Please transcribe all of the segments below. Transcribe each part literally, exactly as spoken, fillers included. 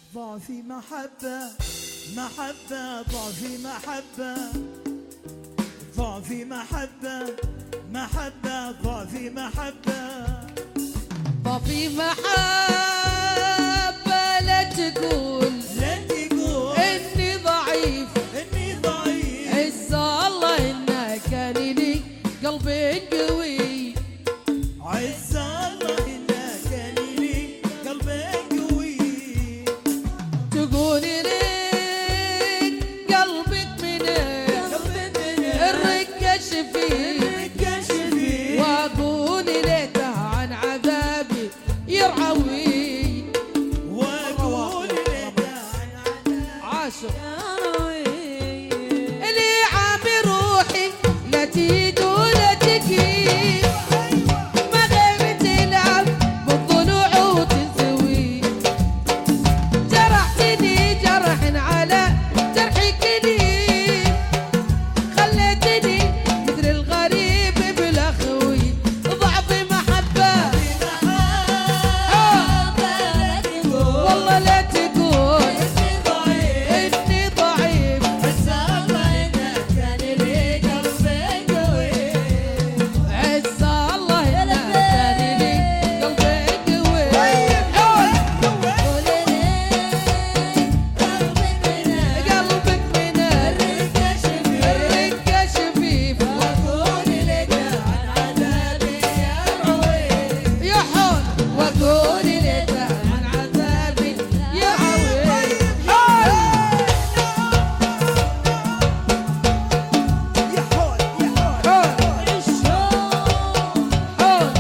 ضعفي محبة محبة ضعفي محبة ضعفي محبة محبة ضعفي محبة ضعفي محبة لا تقول لا تقول إني ضعيف إني ضعيف عز الله إنه كان لي قلبي قوي عز الله إنه كان لي قلبي قوي تقول لي قلبك من قلبك من الرقة شفيه الكشفي واقول ليته عن عذابي يرعوي واقول لك عن عاشق اللي عامي روحي لا تيد ولا تكي ما غير تلعب بالضلوع وتزوي جرحتني جرح على جرحي كليل خليتني مثل الغريب بلا خوي ضعفي محبة والله لا تقول إني ضعيف عز الله إنه كان لي قلبي قوي قلبك من الرقة شفيف يحون واقول ليته عن عذابي يعوي حول يحول يحول حول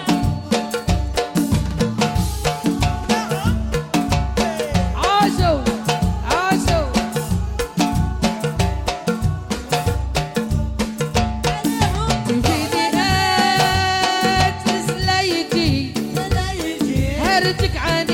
عاشوا عاشوا تفيدي أتلس لا يجي هرجك عن